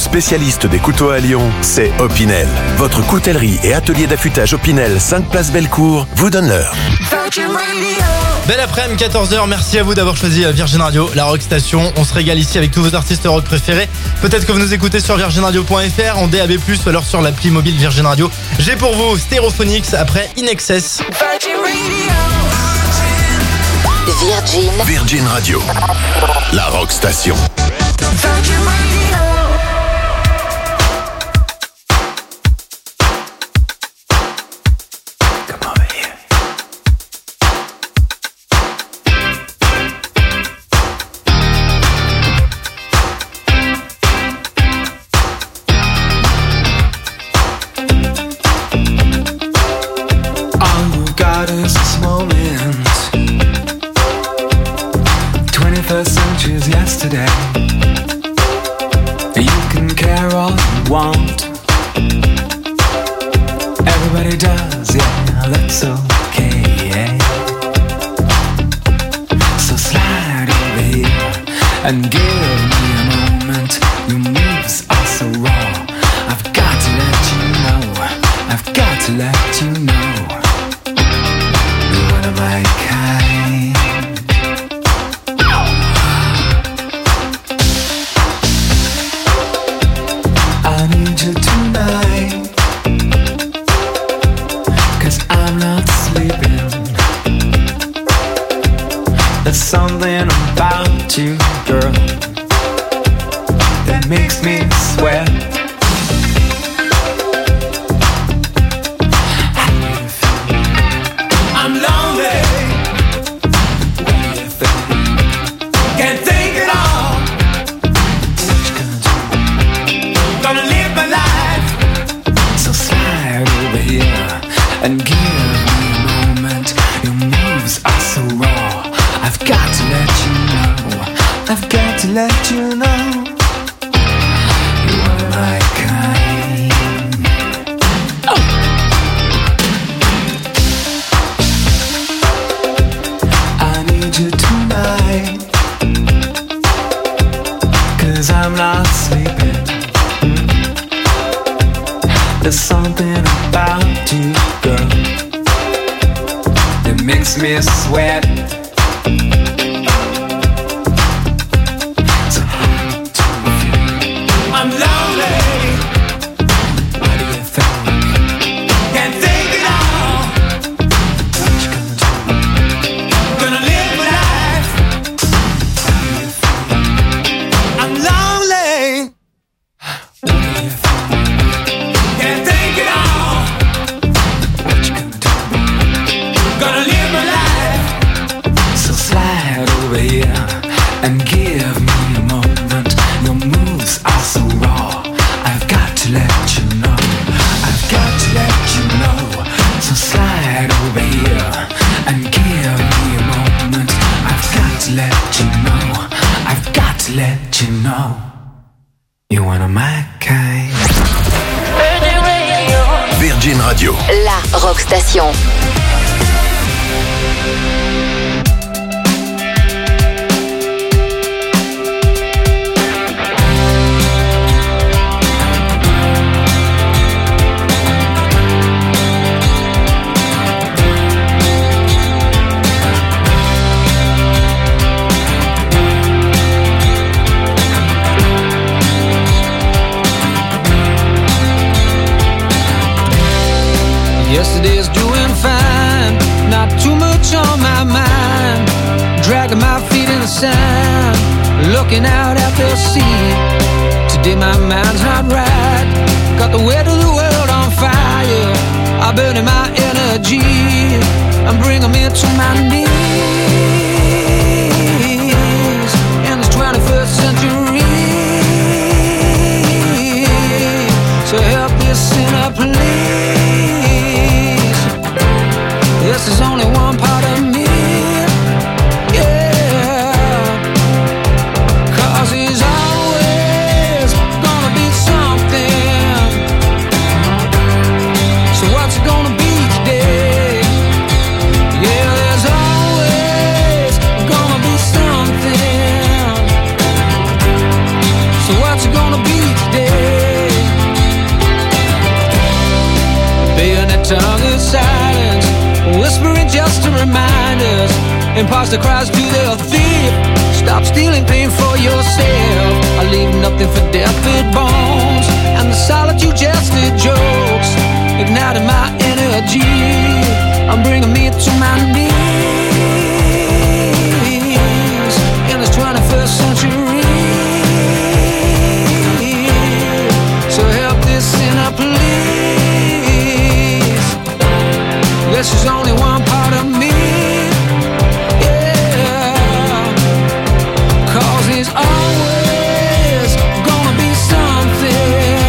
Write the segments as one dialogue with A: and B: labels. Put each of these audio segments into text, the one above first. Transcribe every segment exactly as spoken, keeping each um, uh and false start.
A: spécialiste des couteaux à Lyon, c'est Opinel. Votre coutellerie et atelier d'affûtage Opinel, cinq place Bellecour, vous donne l'heure.
B: Belle après-midi, quatorze heures, merci à vous d'avoir choisi Virgin Radio, la Rock Station. On se régale ici avec tous vos artistes rock préférés. Peut-être que vous nous écoutez sur virgin radio point f r, en D A B plus, ou alors sur l'appli mobile Virgin Radio. J'ai pour vous Stereophonics après In Excess.
A: Virgin. Virgin Radio, la Rock Station. Virgin Radio.
C: Yesterday, you can care all you want. Everybody does, yeah, that's okay, yeah. So slide over here and give me a moment. Your moves are so raw. I've got to let you know. I've got to let you know. You're one of my kind. I need you tonight, 'cause I'm not sleeping. There's something about you, girl, that makes me sweat. I'm lonely. What do you think? Can't think it all. What you gonna do? Gonna live my life. So slide over here and give me a moment. Your moves are so raw. I've got to let you know. I've got to let you know. You are my kind. Oh. I need you tonight, 'cause I'm not sleeping. There's something about you, girl, that makes me sweat. So hard to feel. I'm lonely. What do you think? Can't think it all. What you gonna do? Gonna live my life. What do you think? I'm lonely. What do you think? Can't think it all. What you gonna do? Gonna live my life. So slide over here and give me a moment. Your moves are so raw. I've got to let you know. I've got to let you know. So slide over here and give me a moment. I've got to let you know. I've got to let you know. You're one of my kind.
A: Virgin Radio,
D: la Rock Station.
E: Yesterday's doing fine, not too much on my mind. Dragging my feet in the sand, looking out at the sea. Today my mind's not right, got the weight of the world on fire. I'm burning my energy, I'm bringing me to my knees. In this twenty-first century, so help this sinner please. This is only one part of me, yeah. 'Cause he's always gonna be something. So what's it gonna be today? Yeah, there's always tongue of silence, whispering just to remind us. Imposter cries to the thief, stop stealing pain for yourself. I leave nothing for deathbed bones, and the solitude just a jokes, igniting my energy. I'm bringing me to my knees in this twenty-first century. So help this sinner please. This is only one part of me. Yeah, 'cause there's always gonna be something.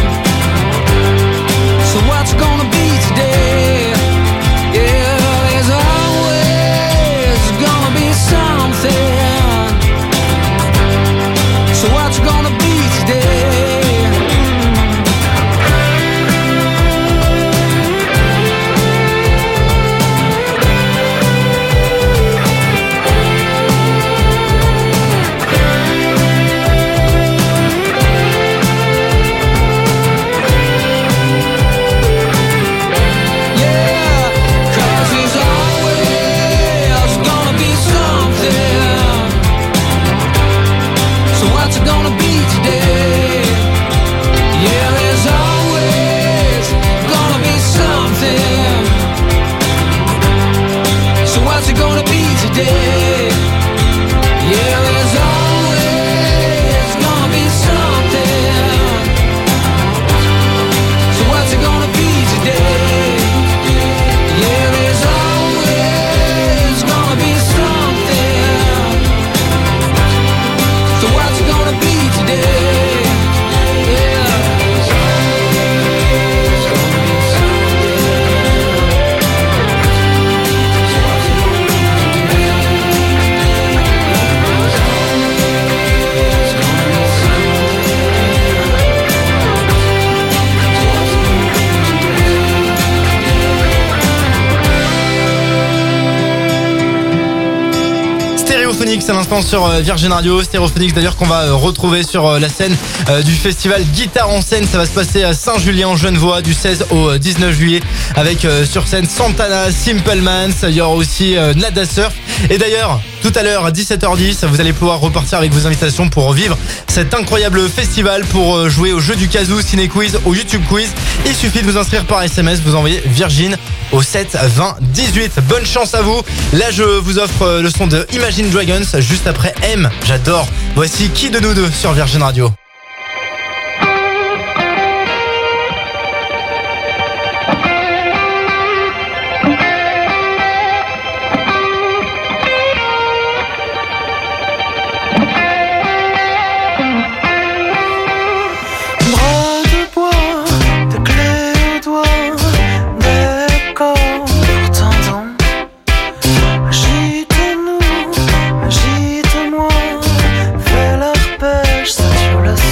E: So what's gonna be today? Yeah, there's always gonna be something. So what's gonna be today?
B: À l'instant sur Virgin Radio, Stéréophonics d'ailleurs qu'on va retrouver sur la scène du festival Guitare en scène. Ça va se passer à Saint-Julien en Genevois du seize au dix-neuf juillet avec sur scène Santana, Simple Mans, il y aura aussi Nada Surf. Et d'ailleurs, tout à l'heure à dix-sept heures dix, vous allez pouvoir repartir avec vos invitations pour revivre cet incroyable festival, pour jouer au jeu du Kazoo, Ciné Quiz, au YouTube Quiz. Il suffit de vous inscrire par S M S, vous envoyez Virgin au sept vingt dix-huit. Bonne chance à vous. Là, je vous offre le son de Imagine Dragons juste après M. J'adore. Voici Qui de nous deux sur Virgin Radio.
D: Agite-nous, agite-moi, fais l'arpège, ça sur la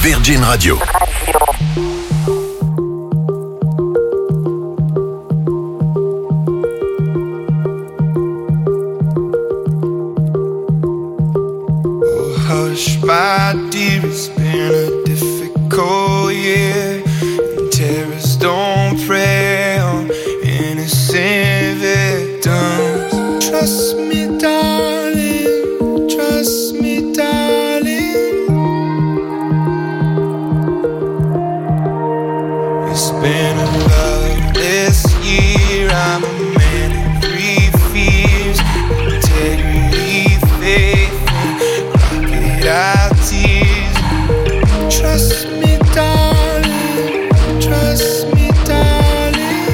A: Virgin Radio.
D: Hush, my dear, it's been a difficult year. And terrorists don't prey on innocent victims. Trust me, darling, trust me, darling. It's been a loveless year. I'm a man of three fears: integrity, faith, our tears. Trust me, darling, trust me, darling.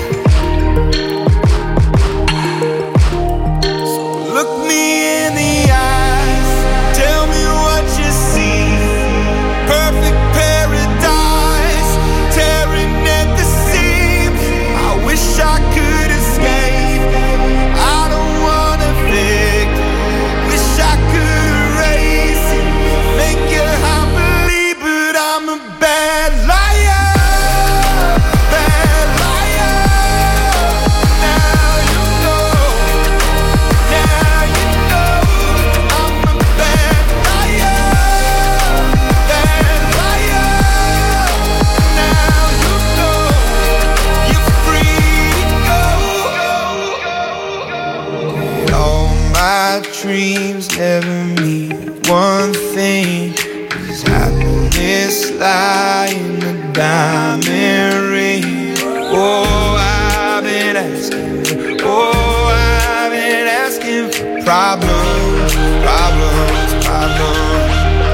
D: So look me in the eyes, tell me what you see. Perfect paradise, tearing at the seams. I wish I could escape. I don't wanna fake. Wish I could erase it. Make you happily, but I'm a bad liar, bad liar. Now you know, now you know, I'm a bad liar, bad liar. Now you know, you're free to go. All my dreams never mean one thing. Is happiness lie in a diamond ring? Oh, I've been asking, oh, I've been asking for problems, problems, problems.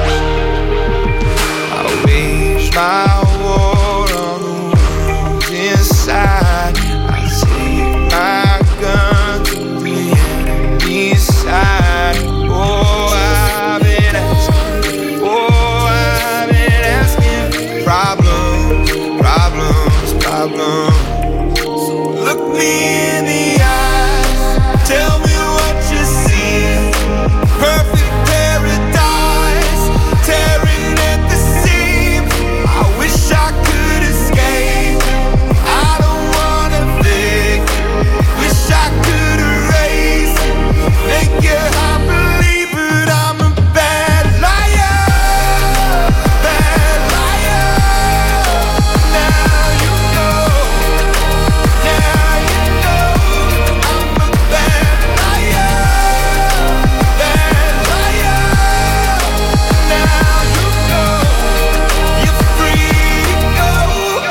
D: I wage my war on the wounds inside. I take my gun to the enemy's side. Oh, I've been asking, oh, I've been asking. Problems, problems, problems. So look me in the eyes, tell me what you see. Perfect paradise, tearing at the seams. I wish I could escape. I don't wanna think. Wish I could erase it. Make you happily, but I'm a bad liar, bad liar. Now you know, now you know, I'm a bad liar, bad liar. Now you know, you're free to go.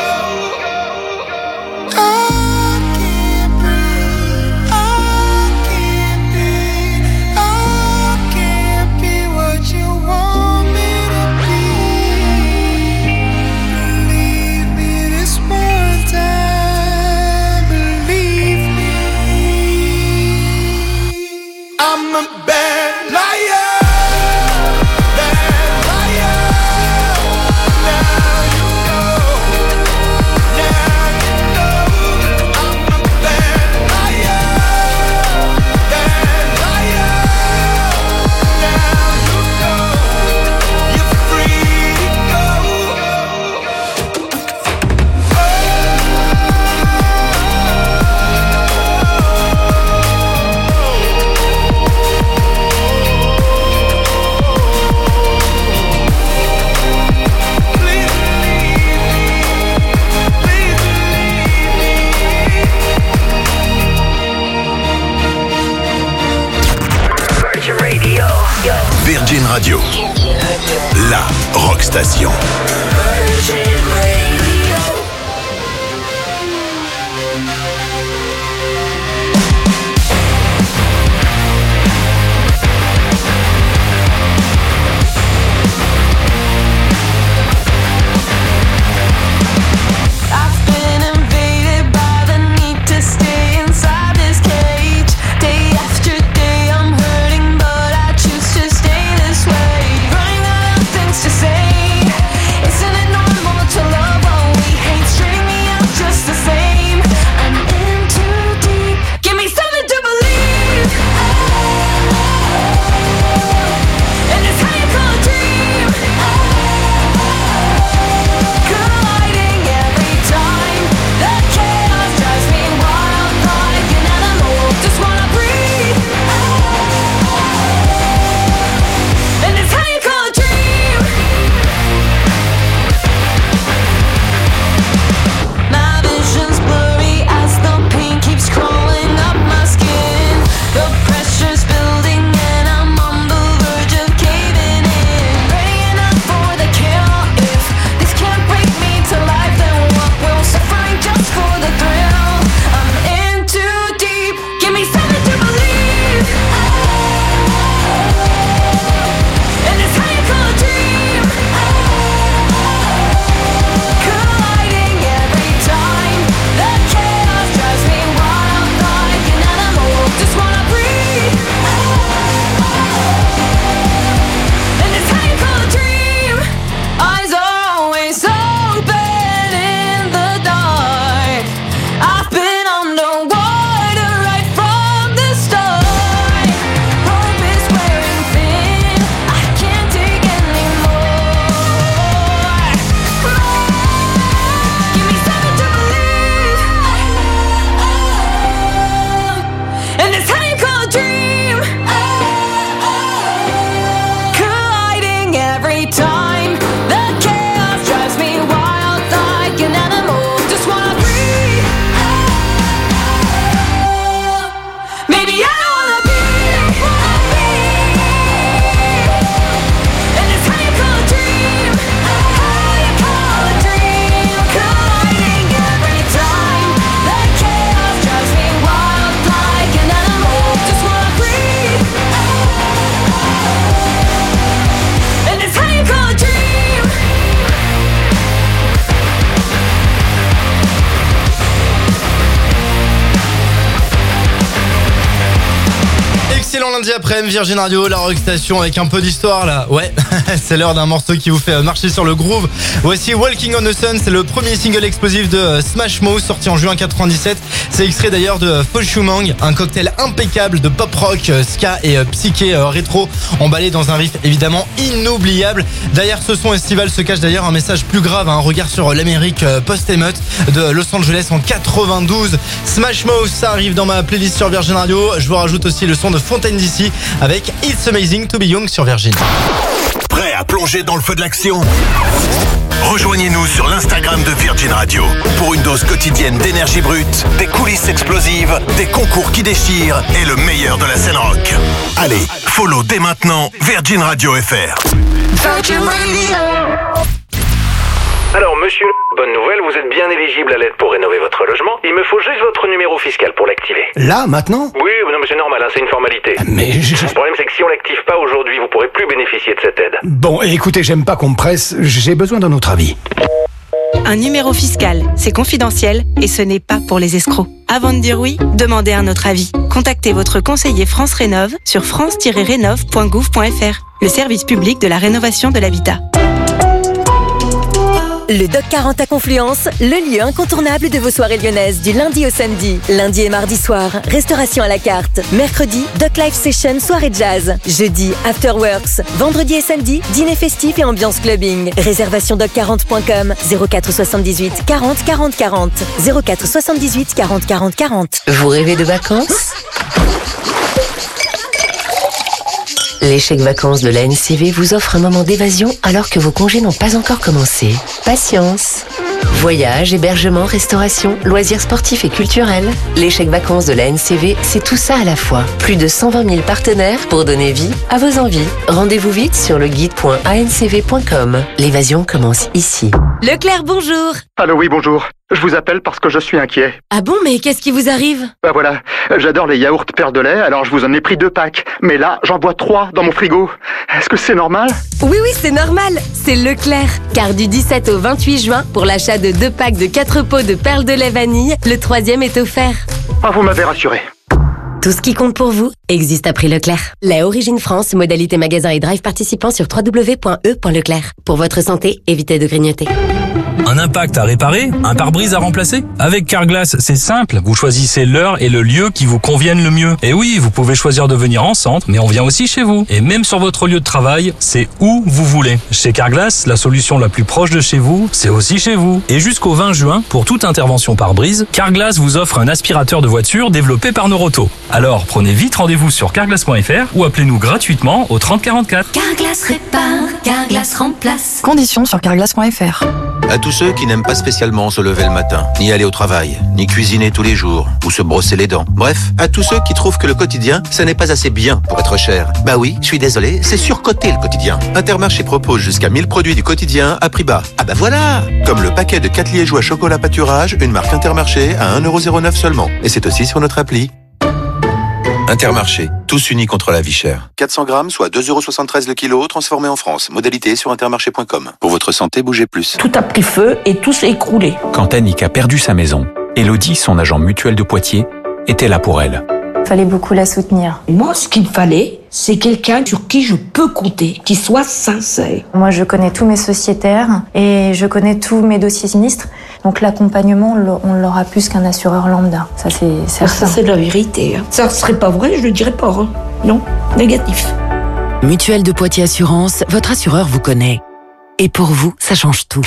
D: I can't breathe, I can't be, I can't be what you want me to be. Believe me this one time, believe me. I'm a bad liar, bad liar. Now you know, now you know, I'm a bad liar, bad liar. Now you know, you're free to go. Please believe me, please believe me.
A: Virgin Radio. La rock station.
F: I've been invaded by the need to stay inside this cage. Day after day I'm hurting, but I choose to stay this way. Running out of things to say. Isn't it normal to love?
B: Excellent lundi après-midi, Virgin Radio, la rockstation avec un peu d'histoire là. Ouais, c'est l'heure d'un morceau qui vous fait marcher sur le groove. Voici Walking on the Sun, c'est le premier single explosif de Smash Mouth sorti en juin quatre-vingt-dix-sept. C'est extrait d'ailleurs de Fo Shu Mang, un cocktail impeccable de pop rock, ska et psyché rétro, emballé dans un riff évidemment inoubliable. Derrière ce son estival se cache d'ailleurs un message plus grave, un regard sur l'Amérique post-émeute de Los Angeles en quatre-vingt-douze. Smash Mouth, ça arrive dans ma playlist sur Virgin Radio. Je vous rajoute aussi le son de Fontaine D C avec It's Amazing to Be Young sur Virgin.
A: Prêt à plonger dans le feu de l'action? Rejoignez-nous sur l'Instagram de Virgin Radio pour une dose quotidienne d'énergie brute, des coulisses explosives, des concours qui déchirent et le meilleur de la scène rock. Allez, follow dès maintenant Virgin Radio F R.
F: Virgin Radio.
G: Alors, monsieur, bonne nouvelle, vous êtes bien éligible à l'aide pour rénover votre logement. Il me faut juste votre numéro fiscal pour l'activer.
H: Là, maintenant?
G: Oui, non, mais c'est normal, hein, c'est une formalité.
H: Mais je...
G: Le problème, c'est que si on l'active pas aujourd'hui, vous pourrez plus bénéficier de cette aide.
H: Bon, écoutez, j'aime pas qu'on me presse, j'ai besoin d'un autre avis.
I: Un numéro fiscal, c'est confidentiel et ce n'est pas pour les escrocs. Avant de dire oui, demandez un autre avis. Contactez votre conseiller France Rénov sur france tiret rénov point gouv point f r, le service public de la rénovation de l'habitat.
J: Le Doc quarante à Confluence, le lieu incontournable de vos soirées lyonnaises du lundi au samedi. Lundi et mardi soir, restauration à la carte. Mercredi, Doc Live Session, soirée jazz. Jeudi, Afterworks. Vendredi et samedi, dîner festif et ambiance clubbing. Réservation doc quarante point com, zéro quatre soixante-dix-huit quarante quarante quarante. zéro quatre soixante-dix-huit quarante quarante quarante.
K: Vous rêvez de vacances ? Les chèques vacances de la N C V vous offrent un moment d'évasion alors que vos congés n'ont pas encore commencé. Patience. Voyages, hébergement, restauration, loisirs sportifs et culturels. Les chèques vacances de la N C V, c'est tout ça à la fois. Plus de cent vingt mille partenaires pour donner vie à vos envies. Rendez-vous vite sur le guide point a n c v point com. L'évasion commence ici.
J: Leclerc, bonjour.
L: Allô, oui, bonjour. Je vous appelle parce que je suis inquiet.
J: Ah bon, mais qu'est-ce qui vous arrive?
L: Bah voilà, j'adore les yaourts perles de lait, alors je vous en ai pris deux packs. Mais là, j'en bois trois dans mon frigo. Est-ce que c'est normal?
J: Oui, oui, c'est normal. C'est Leclerc. Car du dix-sept au vingt-huit juin, pour l'achat de deux packs de quatre pots de perles de lait vanille, le troisième est offert.
L: Ah, vous m'avez rassuré.
J: Tout ce qui compte pour vous existe à prix Leclerc. Lait Origine France, modalité magasin et drive participant sur w w w point e point leclerc. Pour votre santé, évitez de grignoter.
M: Un impact à réparer? Un pare-brise à remplacer? Avec Carglass, c'est simple. Vous choisissez l'heure et le lieu qui vous conviennent le mieux. Et oui, vous pouvez choisir de venir en centre, mais on vient aussi chez vous. Et même sur votre lieu de travail, c'est où vous voulez. Chez Carglass, la solution la plus proche de chez vous, c'est aussi chez vous. Et jusqu'au vingt juin, pour toute intervention pare-brise, Carglass vous offre un aspirateur de voiture développé par Noroto. Alors, prenez vite rendez-vous sur carglass point f r ou appelez-nous gratuitement au trente quarante-quatre.
F: Carglass répare, Carglass remplace.
N: Conditions sur carglass point f r.
O: À tous ceux qui n'aiment pas spécialement se lever le matin, ni aller au travail, ni cuisiner tous les jours, ou se brosser les dents. Bref, à tous ceux qui trouvent que le quotidien, ça n'est pas assez bien pour être cher. Bah oui, je suis désolé, c'est surcoté le quotidien. Intermarché propose jusqu'à mille produits du quotidien à prix bas. Ah bah voilà! Comme le paquet de quatre liégeois chocolat pâturage, une marque Intermarché à un euro zéro neuf seulement. Et c'est aussi sur notre appli. Intermarché, tous unis contre la vie chère. quatre cents grammes, soit deux euros soixante-treize le kilo, transformé en France. Modalité sur intermarché point com. Pour votre santé, bougez plus.
P: Tout a pris feu et tout s'est écroulé.
Q: Quand Annick a perdu sa maison, Elodie, son agent mutuel de Poitiers, était là pour elle.
R: Il fallait beaucoup la soutenir.
P: Moi, ce qu'il fallait, c'est quelqu'un sur qui je peux compter, qui soit sincère.
R: Moi, je connais tous mes sociétaires et je connais tous mes dossiers sinistres. Donc l'accompagnement, on l'aura plus qu'un assureur lambda. Ça, c'est certain.
P: Ça, c'est la vérité. Hein. Ça ne serait pas vrai, je le dirais pas. Hein. Non, négatif.
S: Mutuelle de Poitiers Assurance, votre assureur vous connaît. Et pour vous, ça change tout.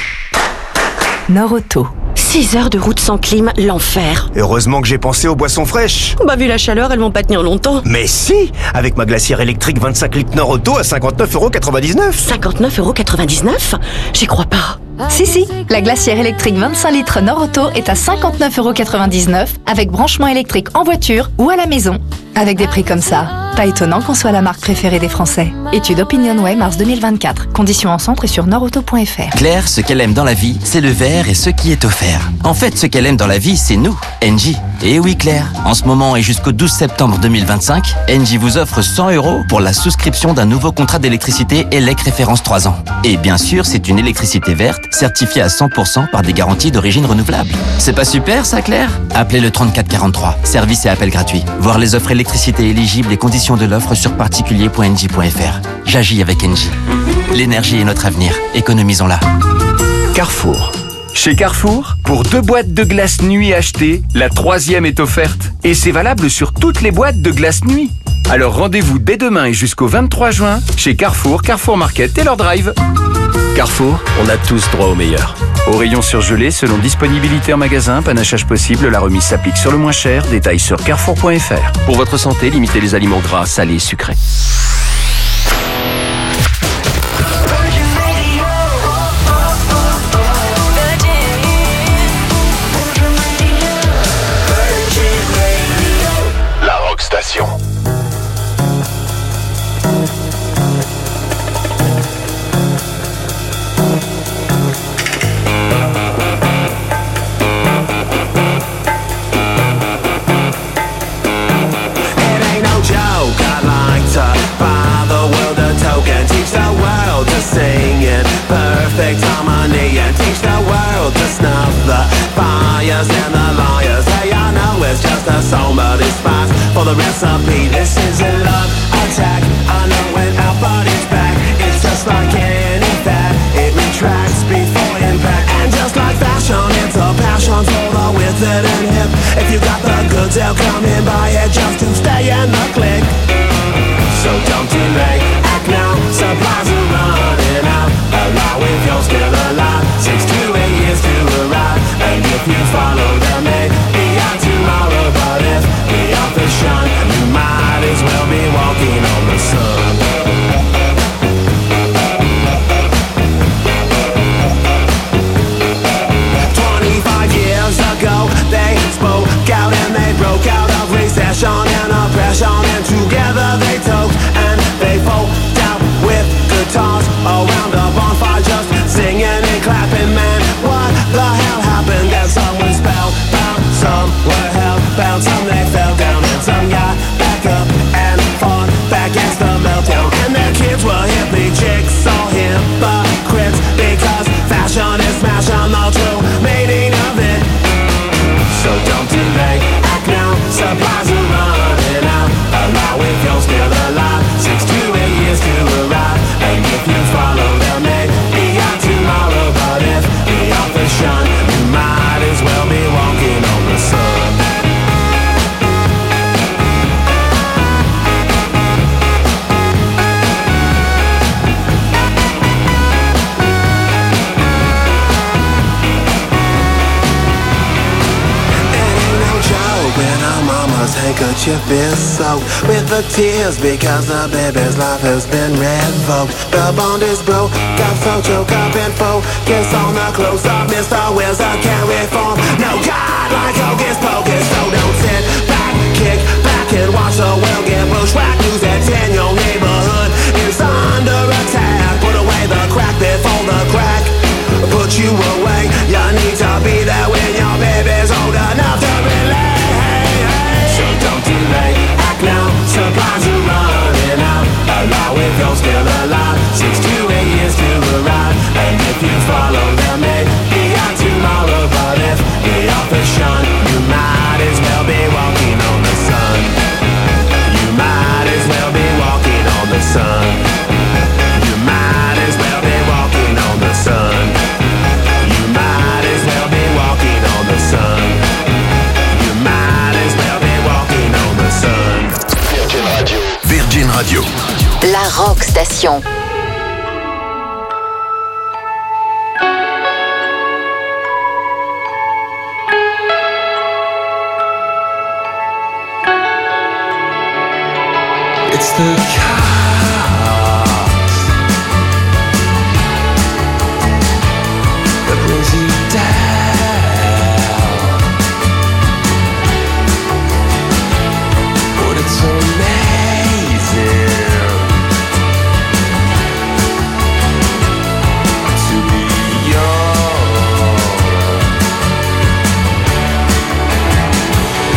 S: Noroto.
T: six heures de route sans clim, l'enfer.
U: Heureusement que j'ai pensé aux boissons fraîches.
T: Bah vu la chaleur, elles vont pas tenir longtemps.
U: Mais si, avec ma glacière électrique vingt-cinq litres Noroto à cinquante-neuf euros quatre-vingt-dix-neuf.
T: cinquante-neuf euros quatre-vingt-dix-neuf? J'y crois pas.
V: Si, si, la glacière électrique vingt-cinq litres Noroto est à cinquante-neuf euros quatre-vingt-dix-neuf avec branchement électrique en voiture ou à la maison. Avec des prix comme ça, pas étonnant qu'on soit la marque préférée des Français. Étude OpinionWay mars deux mille vingt-quatre. Conditions en centre et sur noroto point f r.
W: Claire, ce qu'elle aime dans la vie, c'est le verre et ce qui est offert. En fait, ce qu'elle aime dans la vie, c'est nous, N J.
C: Et oui Claire, en ce moment et jusqu'au douze septembre deux mille vingt-cinq, Engie vous offre cent euros pour la souscription d'un nouveau contrat d'électricité E L E C référence trois ans. Et bien sûr, c'est une électricité verte, certifiée à cent pour cent par des garanties d'origine renouvelable. C'est pas super ça Claire? Appelez le trente-quatre quarante-trois, service et appel gratuit. Voir les offres électricité éligibles et conditions de l'offre sur particulier point engie point f r. J'agis avec Engie. L'énergie est notre avenir, économisons-la.
E: Carrefour. Chez Carrefour, pour deux boîtes de glace nuit achetées, la troisième est offerte. Et c'est valable sur toutes les boîtes de glace nuit. Alors rendez-vous dès demain et jusqu'au vingt-trois juin chez Carrefour, Carrefour Market et leur drive. Carrefour, on a tous droit au meilleur. Au rayon surgelé, selon disponibilité en magasin, panachage possible, la remise s'applique sur le moins cher. Détails sur carrefour point f r. Pour votre santé, limitez les aliments gras, salés, sucrés.
A: Station.
D: Perfect harmony and teach the world to snuff the fires and the liars. Hey, I know it's just a song, but it's fast for the recipe. This is a love attack. I know when our body's back, it's just like any fat. It retracts before impact, and just like fashion, it's a passion for the withered and hip. If you got the goods, they'll come and buy it just to stay in the clique. So don't delay, act now, supplies are running out. Allow if you're still alive, six to eight years to arrive. And if you follow the may be out tomorrow, but if the author's shine, you might as well be walking on the sun. Twenty-five years ago, they spoke out and they broke out of recession and oppression, and together they took and they folk out with guitars around a bonfire, just singing and clapping. Man, what the hell happened? That some was spellbound, some were hellbound, some they fell down, and some got back up and fought back against the meltdown. And their kids were hippie chicks, all hypocrites, because fashion is smashing the true meaning of it. So don't delay, act now, supplies are running out. Allow if you're still alive, six to eight years to arrive. And if you follow them, may be out tomorrow, but if the author's shine, you might as well be walking on the sun. When our mama's handkerchief is soaked with the tears because the baby's life has been revoked. The bond is broke, got so choke up and focus on the close up. Mister Wheels a carry form. No God like Hocus Pocus, so don't sit back, kick back and watch the world get bushwhacked. News at ten, your neighborhood is under attack. Put away the crack before the crack put you away. You need to be there when your baby's old enough to relate. Don't delay, act now, supplies are running out. Allow if you're still alive, six to eight years to arrive. And if you follow them, may be out tomorrow, but if the author's shine, you might as well be walking on the sun. You might as well be walking on the sun. You might as well be walking on the sun. You might as well be walking on the sun. You might as well be walking on the sun.
A: Virgin Radio. Virgin Radio.
W: La Rock Station.
D: It's the chaos that brings you down. But it's amazing to be young.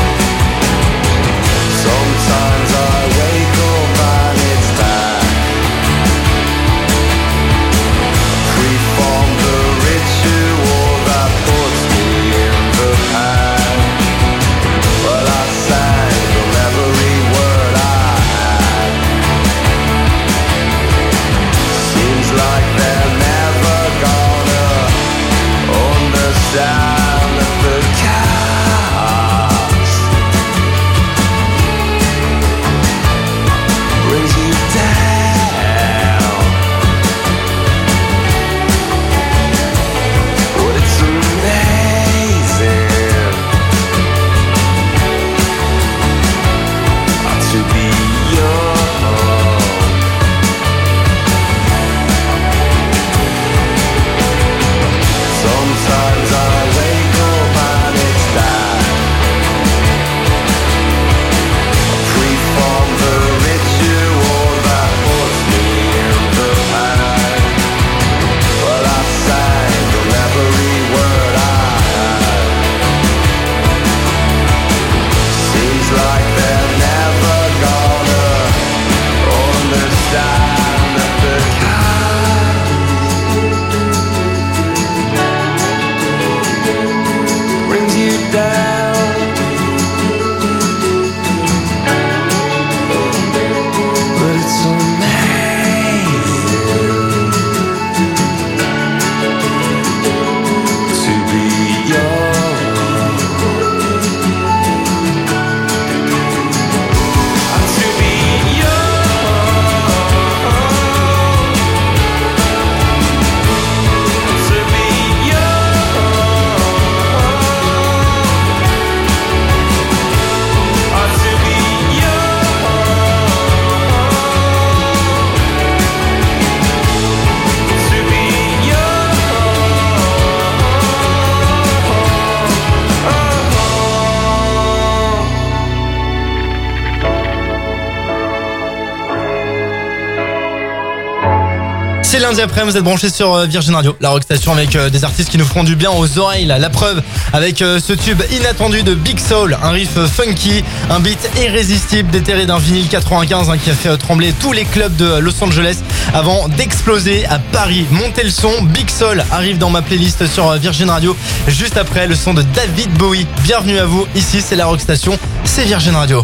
B: lundi après, vous êtes branchés sur Virgin Radio, la rock station avec euh, des artistes qui nous feront du bien aux oreilles. Là. La preuve avec euh, ce tube inattendu de Big Soul, un riff funky, un beat irrésistible déterré d'un vinyle quatre-vingt-quinze hein, qui a fait euh, trembler tous les clubs de Los Angeles avant d'exploser à Paris. Montez le son, Big Soul arrive dans ma playlist sur euh, Virgin Radio juste après le son de David Bowie. Bienvenue à vous, ici c'est la rock station, c'est Virgin Radio.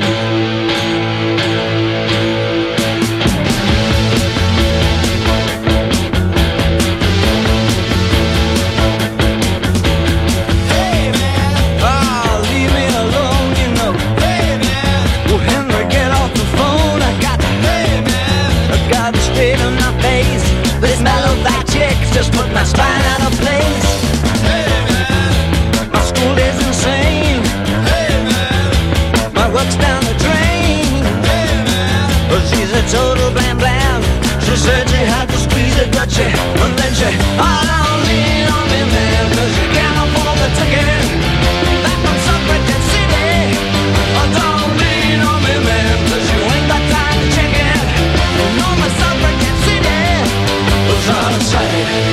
F: Just put my spine out of place. Hey man, my school is insane. Hey man, my work's down the drain. Hey man, well, she's a total blam blam. She said she had to squeeze it, but she, and then she, oh, don't lean on me, man, 'cause you can't afford the ticket. Back from Suffragette City. Oh, don't lean on me, man, 'cause you ain't got time to check it. No, my Suffragette City was out of sight.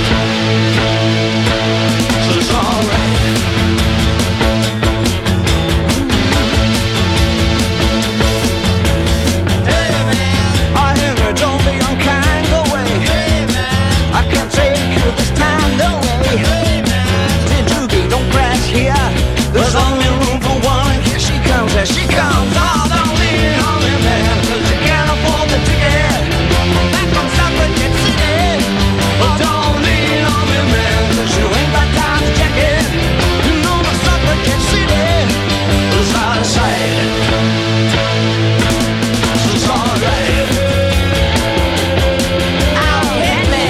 F: There's only room for one. Here she comes, here she comes. Oh, don't lean on me, man, 'cause you can't afford the ticket. Back from Suffragette City. Oh, don't lean on me, man, 'cause you ain't got time to check it. You know my Suffragette City is out of sight. It's alright. I'll hit me.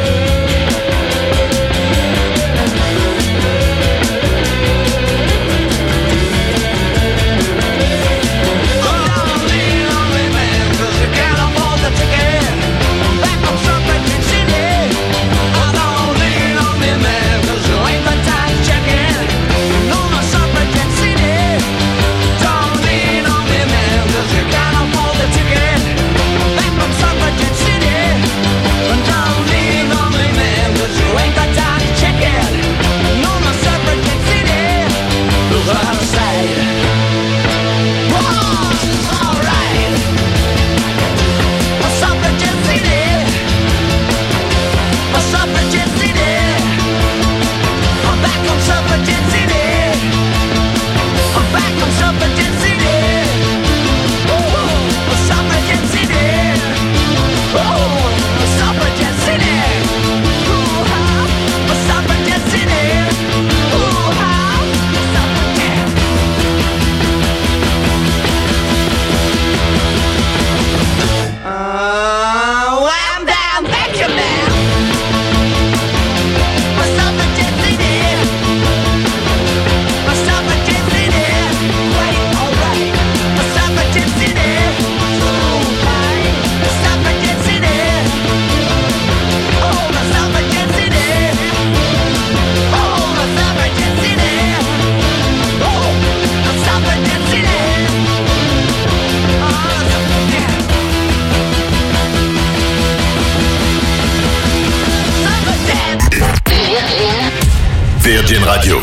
A: Virgin Radio.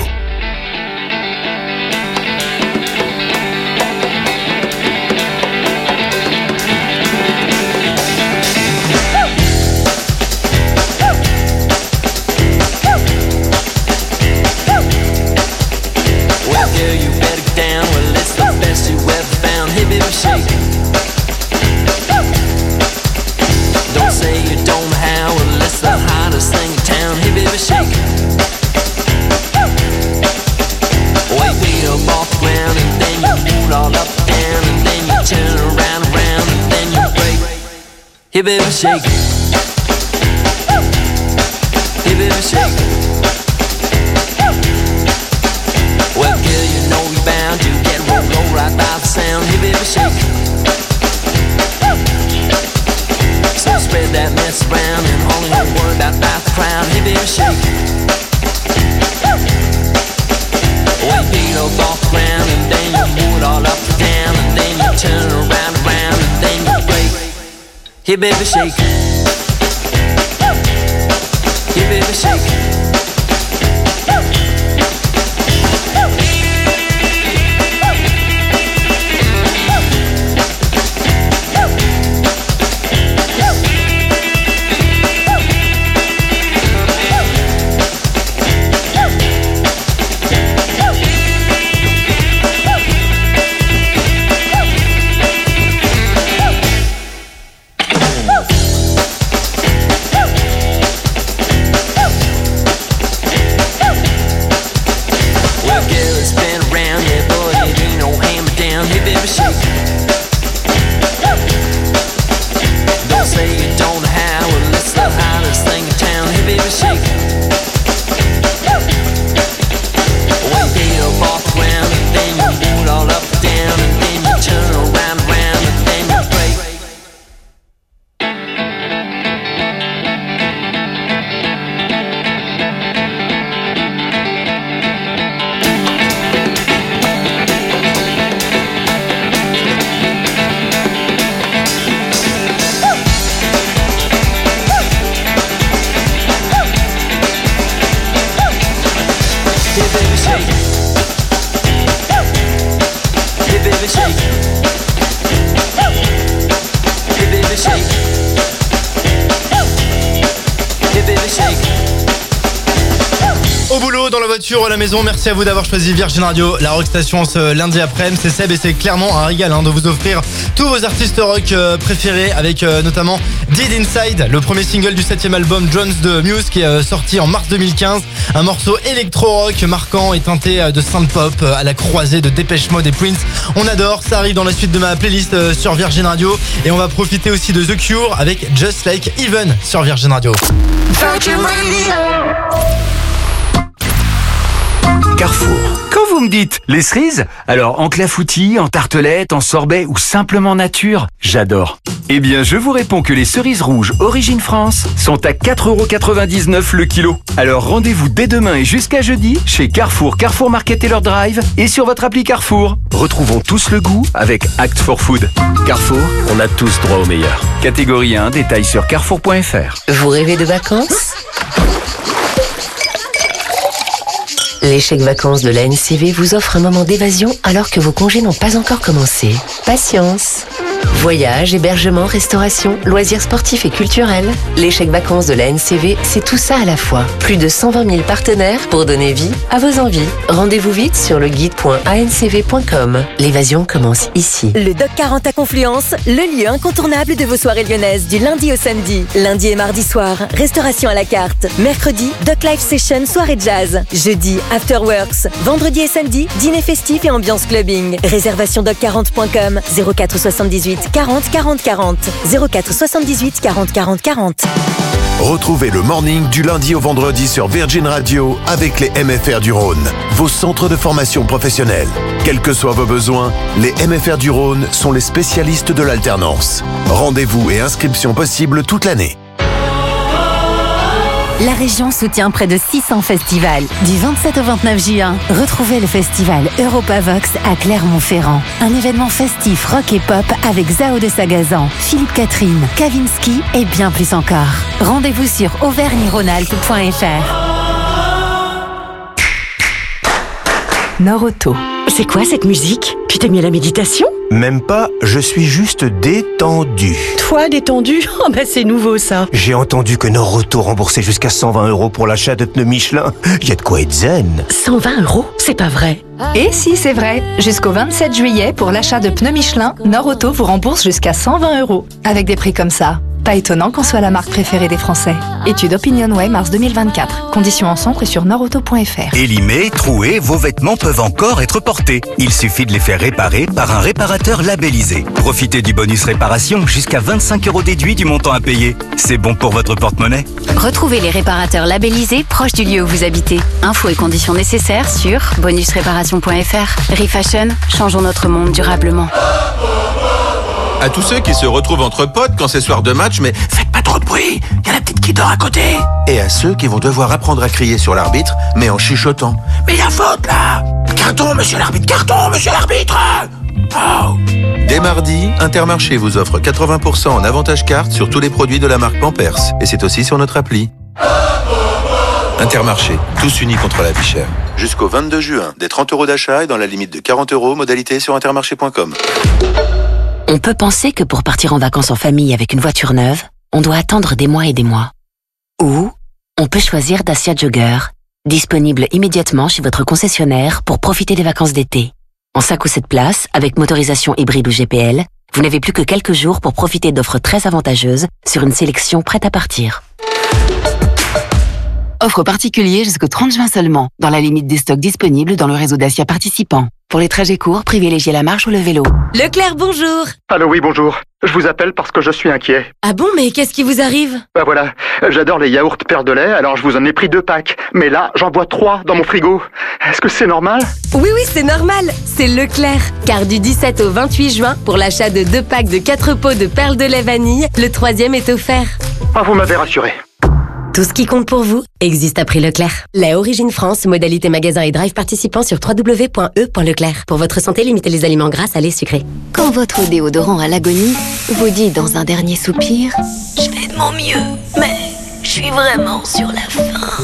F: Hey baby shake, hey baby shake. Well girl, you know you're bound to get rolled low right by the sound. Hey baby shake. So spread that mess around and only don't worry about the crowd. Hey baby shake. Well beat up off the ground and then you move it all up and down and then you turn around around and then you break. Hey baby shake. Yeah, baby, shake.
B: Au boulot, dans la voiture ou à la maison, merci à vous d'avoir choisi Virgin Radio, la rock station ce lundi après-midi. C'est Seb et c'est clairement un régal hein, de vous offrir tous vos artistes rock euh, préférés avec euh, notamment Dead Inside, le premier single du septième album Jones de Muse qui est euh, sorti en mars deux mille quinze. Un morceau électro-rock marquant et teinté euh, de synth-pop euh, à la croisée de Depeche Mode et Prince. On adore, ça arrive dans la suite de ma playlist euh, sur Virgin Radio. Et on va profiter aussi de The Cure avec Just Like Even sur Virgin Radio.
E: Virgin Radio. Carrefour. Quand vous me dites les cerises, alors en clafoutis, en tartelette, en sorbet ou simplement nature, j'adore. Eh bien, je vous réponds que les cerises rouges Origine France sont à quatre euros quatre-vingt-dix-neuf le kilo. Alors rendez-vous dès demain et jusqu'à jeudi chez Carrefour, Carrefour Market Taylor Drive et sur votre appli Carrefour. Retrouvons tous le goût avec Act for Food. Carrefour, on a tous droit au meilleur. Catégorie un, détails sur carrefour point f r.
K: Vous rêvez de vacances ? Les chèques vacances de la N C V vous offrent un moment d'évasion alors que vos congés n'ont pas encore commencé. Patience. Voyage, hébergement, restauration, loisirs sportifs et culturels. Les chèques vacances de la N C V, c'est tout ça à la fois. Plus de cent vingt mille partenaires pour donner vie à vos envies. Rendez-vous vite sur le guide point a n c v point com. L'évasion commence ici.
J: Le Doc quarante à Confluence, le lieu incontournable de vos soirées lyonnaises du lundi au samedi. Lundi et mardi soir, restauration à la carte. Mercredi, Doc Live Session, soirée jazz. Jeudi, Afterworks. Vendredi et samedi, dîner festif et ambiance clubbing. Réservation doc quarante point com, zéro quatre soixante-dix-huit quarante quarante quarante. zéro quatre soixante-dix-huit quarante quarante quarante.
A: Retrouvez le morning du lundi au vendredi sur Virgin Radio avec les M F R du Rhône, vos centres de formation professionnelle. Quels que soient vos besoins, les M F R du Rhône sont les spécialistes de l'alternance. Rendez-vous et inscriptions possibles toute l'année.
G: La région soutient près de six cents festivals. Du vingt-sept au vingt-neuf juin, retrouvez le festival Europavox à Clermont-Ferrand. Un événement festif rock et pop avec Zao de Sagazan, Philippe Catherine, Kavinsky et bien plus encore. Rendez-vous sur auvergne rhône alpes point f r.
T: Nord-Auto. C'est quoi cette musique? Tu t'es mis à la méditation?
U: Même pas, je suis juste détendu.
T: Toi, détendu? Oh bah c'est nouveau ça.
U: J'ai entendu que Nord-Auto remboursait jusqu'à cent vingt euros pour l'achat de pneus Michelin. Y a de quoi être zen.
T: cent vingt euros? C'est pas vrai.
V: Et si, c'est vrai. Jusqu'au vingt-sept juillet, pour l'achat de pneus Michelin, Nord-Auto vous rembourse jusqu'à cent vingt euros. Avec des prix comme ça. Pas étonnant qu'on soit la marque préférée des Français. Étude OpinionWay mars deux mille vingt-quatre. Conditions en centre et sur nordauto point f r.
H: Élimés, troués, vos vêtements peuvent encore être portés. Il suffit de les faire réparer par un réparateur labellisé. Profitez du bonus réparation, jusqu'à vingt-cinq euros déduits du montant à payer. C'est bon pour votre porte-monnaie.
G: Retrouvez les réparateurs labellisés proches du lieu où vous habitez. Infos et conditions nécessaires sur bonus réparation point f r. Refashion, changeons notre monde durablement.
O: À tous ceux qui se retrouvent entre potes quand c'est soir de match, mais faites pas trop de bruit, y a la petite qui dort à côté. Et à ceux qui vont devoir apprendre à crier sur l'arbitre, mais en chuchotant. Mais y a faute là! Carton, monsieur l'arbitre, carton, monsieur l'arbitre! Oh. Dès mardi, Intermarché vous offre quatre-vingts pour cent en avantage carte sur tous les produits de la marque Pampers. Et c'est aussi sur notre appli. Intermarché, tous unis contre la vie chère. Jusqu'au vingt-deux juin, des trente euros d'achat et dans la limite de quarante euros, modalité sur intermarché point com.
S: On peut penser que pour partir en vacances en famille avec une voiture neuve, on doit attendre des mois et des mois. Ou on peut choisir Dacia Jogger, disponible immédiatement chez votre concessionnaire pour profiter des vacances d'été. En cinq ou sept places, avec motorisation hybride ou G P L, vous n'avez plus que quelques jours pour profiter d'offres très avantageuses sur une sélection prête à partir. Offre particulier jusqu'au trente juin seulement, dans la limite des stocks disponibles dans le réseau Dacia participant. Pour les trajets courts, privilégiez la marche ou le vélo.
I: Leclerc, bonjour.
L: Allô, oui, bonjour. Je vous appelle parce que je suis inquiet.
I: Ah bon, mais qu'est-ce qui vous arrive?
L: Bah voilà, j'adore les yaourts Perle de lait, alors je vous en ai pris deux packs. Mais là, j'en bois trois dans mon frigo. Est-ce que c'est normal?
I: Oui, oui, c'est normal. C'est Leclerc. Car du dix-sept au vingt-huit juin, pour l'achat de deux packs de quatre pots de Perle de lait vanille, le troisième est offert.
L: Ah, vous m'avez rassuré.
I: Tout ce qui compte pour vous existe à prix Leclerc. La Origine France, modalité magasin et drive participant sur w w w point e point leclerc. Pour votre santé, limitez les aliments gras, salés, sucrés.
M: Quand votre déodorant à l'agonie vous dit dans un dernier soupir « Je fais de mon mieux, mais je suis vraiment sur la fin ».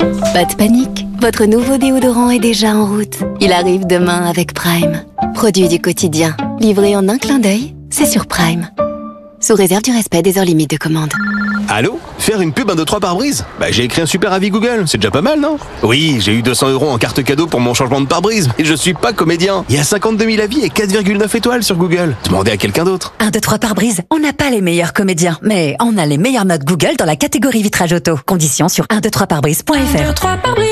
M: Pas de panique, votre nouveau déodorant est déjà en route. Il arrive demain avec Prime. Produit du quotidien, livré en un clin d'œil, c'est sur Prime. Sous réserve du respect des heures limites de commande.
X: Allô? Faire une pub un deux trois pare-brise? Bah j'ai écrit un super avis Google, c'est déjà pas mal, non? Oui, j'ai eu deux cents euros en carte cadeau pour mon changement de pare-brise, mais je suis pas comédien. Il y a cinquante-deux mille avis et quatre virgule neuf étoiles sur Google. Demandez à quelqu'un d'autre.
Y: un deux trois pare-brise, on n'a pas les meilleurs comédiens, mais on a les meilleures notes Google dans la catégorie vitrage auto. Conditions sur un deux trois pare-brise point f r.
F: un deux trois pare-brise.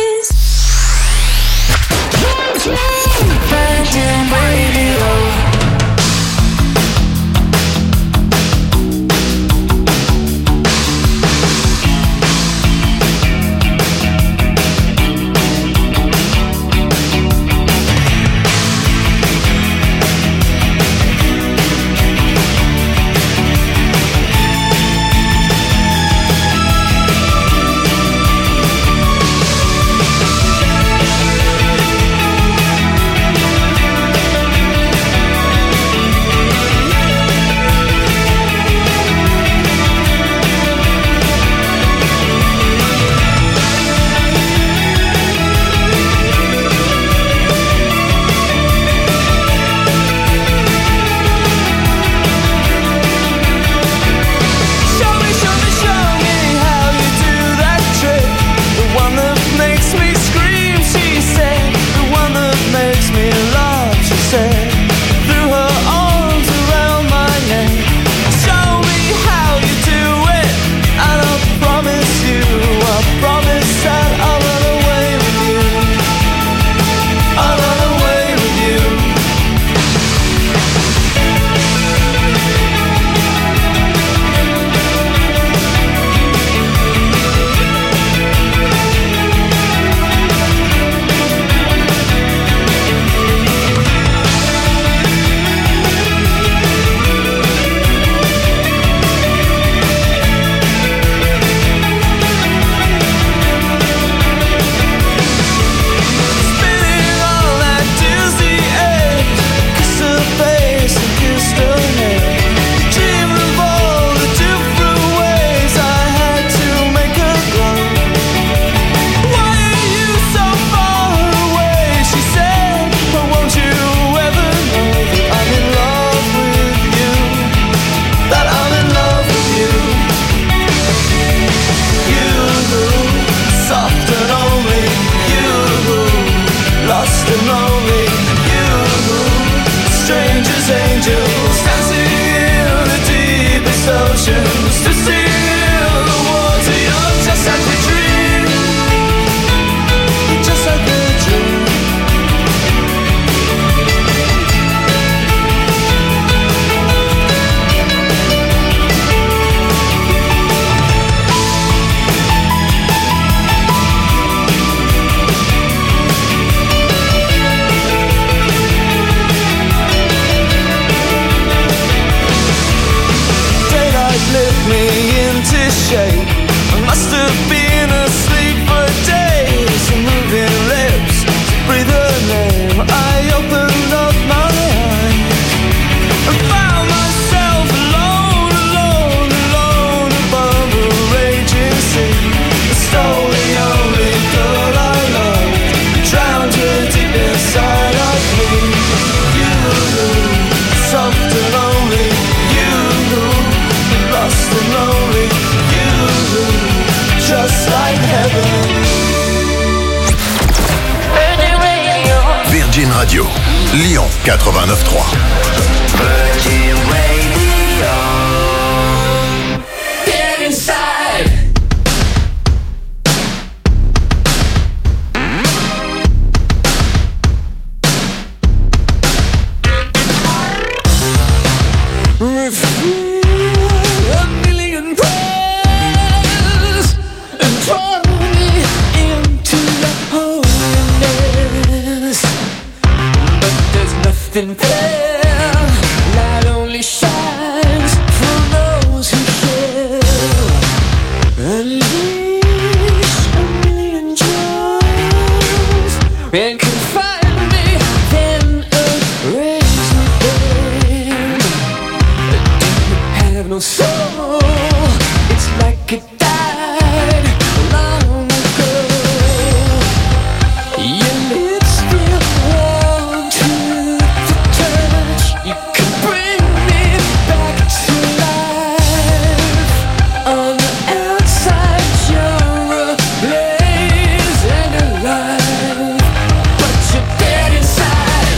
A: Lyon quatre-vingt-neuf trois.
F: Virgin Radio. Get inside. A million prayers and draw me into the holiness, but there's nothing there. Light only shines for those who share. Unleash a million joys and confine me, then erase me again. Have no soul, it's like it died long ago. Your lips feel warm to the touch. You can bring me back to life. On the outside you're ablaze and alive, but you're dead inside.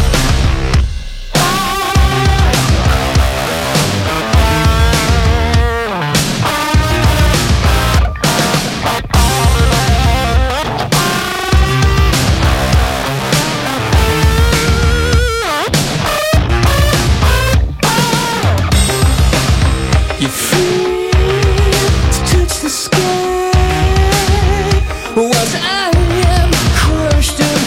F: You feel to touch the sky, whilst I am crushed and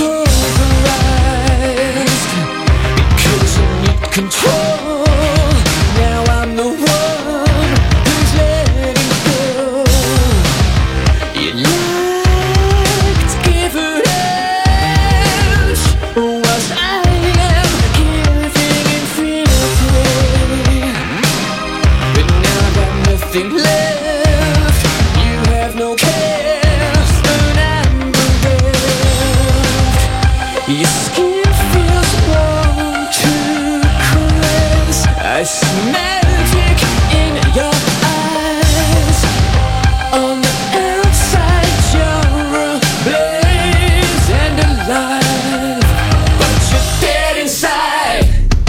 F: pulverized. Because I need control, now I'm the one who's letting go. You like to give it edge, whilst I am giving infinity. But now I got nothing left. You have no cares, and I'm bereft. Your skin feels warm to caress. I see magic in your eyes. On the outside you're ablaze and alive, but you're dead inside.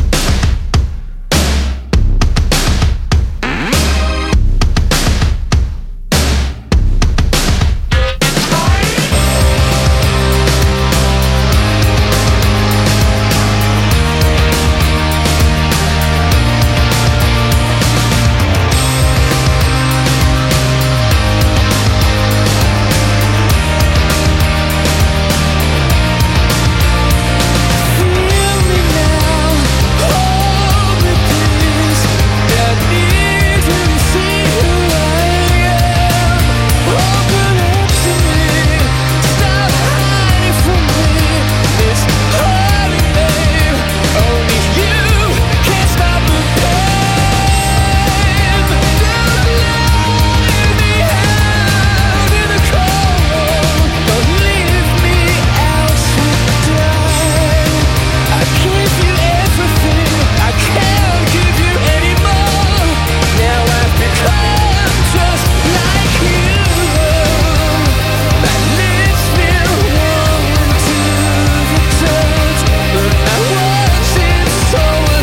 F: Feel me now, hold me please. I need to see who I am. Open up to me, stop hiding from me. This holy name, only you can stop the pain. Don't let me out in the cold. Don't leave me out to die. I gave you everything, I can't give you any more. Now I've become just like you. My lips feel warm to the touch, but my words seem so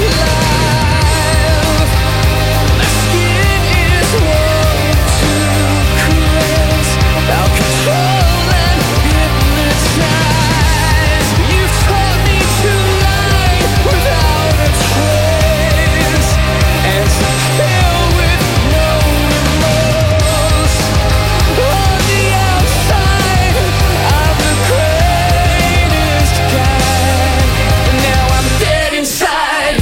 F: alive. My skin is warm to caress. I'll control and hypnotize. You've taught me to lie without a trace, and to kill with no remorse. On the outside, I'm the greatest guy. Now I'm dead inside.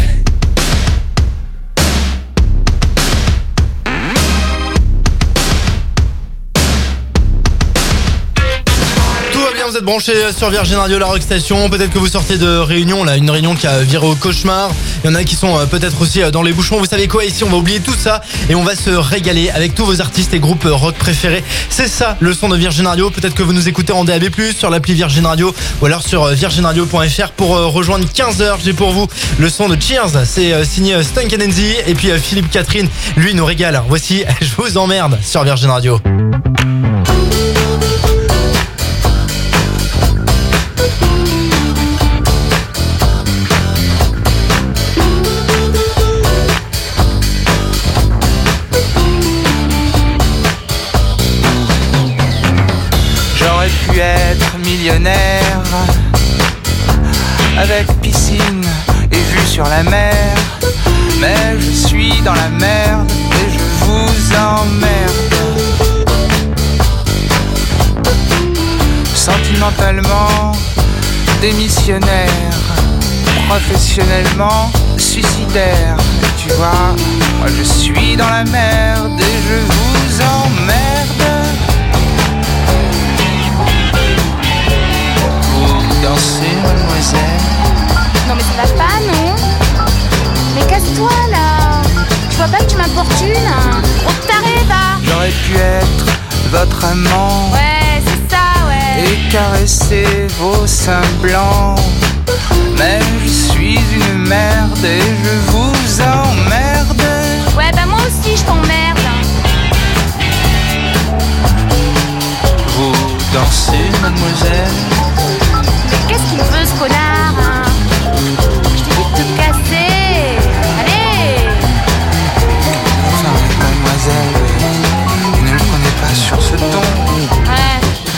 B: Tout va bien, vous êtes branchés sur Virgin Radio, la Rock Station. Peut-être que vous sortez de réunion, là, une réunion qui a viré au cauchemar. Il y en a qui sont euh, peut-être aussi euh, dans les bouchons. Vous savez quoi, ici on va oublier tout ça et on va se régaler avec tous vos artistes et groupes euh, rock préférés. C'est ça le son de Virgin Radio. Peut-être que vous nous écoutez en D A B plus, sur l'appli Virgin Radio ou alors sur euh, virgin radio point f r pour euh, rejoindre quinze heures. J'ai pour vous le son de Cheers. C'est euh, signé euh, Stunk and Enzy. Et puis euh, Philippe Catherine, lui nous régale. Voici Je vous emmerde sur Virgin Radio.
C: millionnaire, avec piscine et vue sur la mer. Mais je suis dans la merde et je vous emmerde. Sentimentalement démissionnaire, professionnellement suicidaire. Tu vois, moi je suis dans la merde et je vous emmerde. Vous dansez, mademoiselle?
N: Non mais ça va pas, non? Mais casse-toi là. Tu vois pas que tu m'importunes? Oh taré, va.
C: J'aurais pu être votre amant.
N: Ouais, c'est ça, ouais.
C: Et caresser vos seins blancs. Mais je suis une merde et je vous emmerde.
N: Ouais, bah moi aussi je t'emmerde.
C: Vous dansez, mademoiselle?
N: Qu'est-ce qu'il veut ce connard, hein? Je t'ai dit de te casser. Allez.
C: Enfin, mademoiselle, ne le prenez pas sur ce ton.
N: Ouais.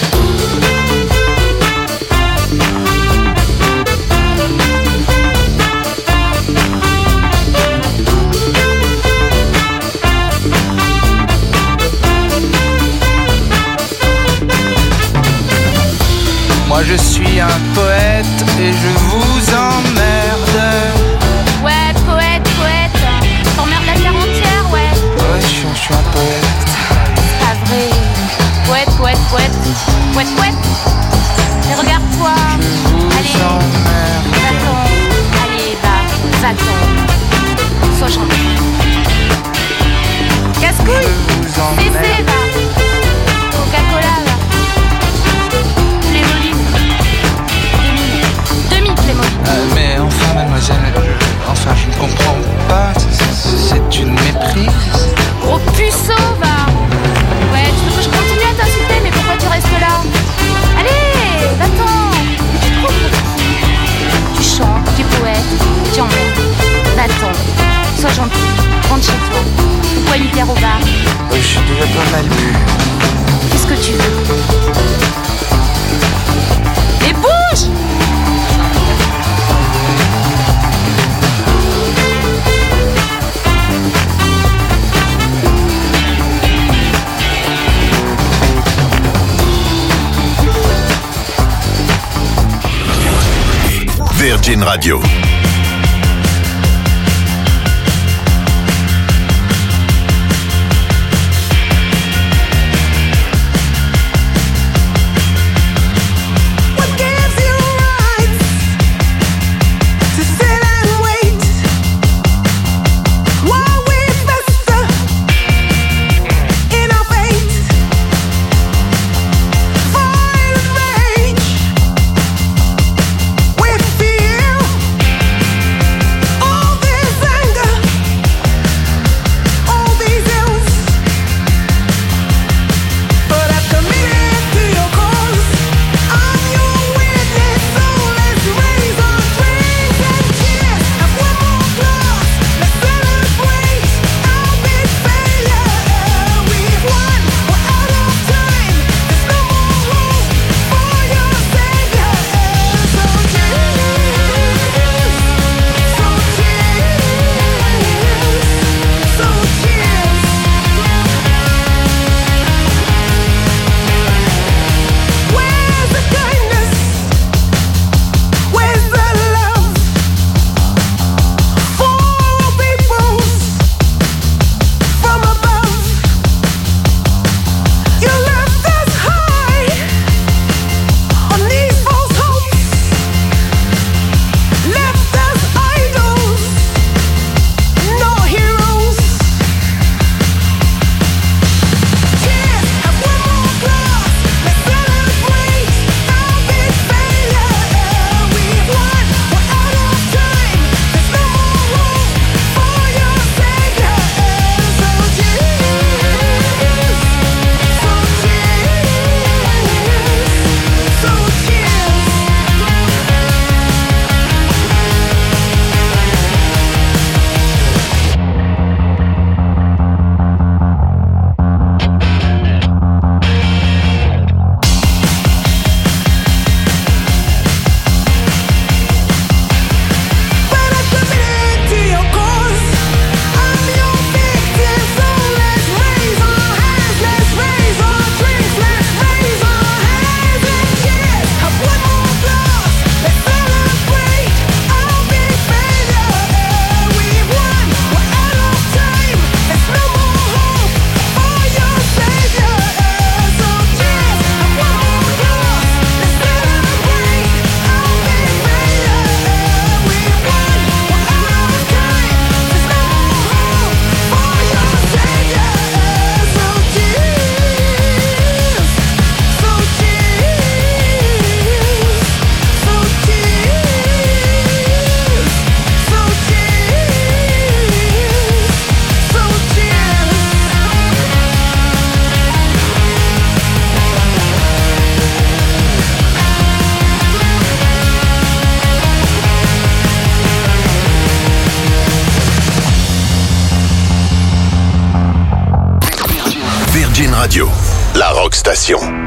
C: Moi je suis un poète et je vous emmerde.
N: Ouais, poète, poète. T'emmerdes la terre entière, ouais.
C: Ouais, je suis, je suis un poète.
N: C'est pas vrai. Poète, poète, poète. Poète, poète. Mais regarde-toi. Allez. Va-t'en. Allez, va. Va-t'en. Sois gentil. Casse-couille. Cessez, va. Coca-Cola, va. Playmobil. Demi. Demi Playmobil.
C: Euh, mais enfin, mademoiselle, je, enfin, je ne comprends pas. C'est, c'est une méprise.
N: Gros puceau, va. Ouais, tu veux que je continue à t'insulter, mais pourquoi tu restes là? Allez, va-t'en. Tu te trouves? Tu chantes, tu es poète, tu emmerdes. Va-t'en. Sois gentil. Rentre chez toi. Bois une bière au bar.
C: Euh, je suis déjà pas mal bu.
N: Qu'est-ce que tu veux? Et bouge!
A: Virgin Radio.
F: We feel
A: Virgin Radio, la rock station.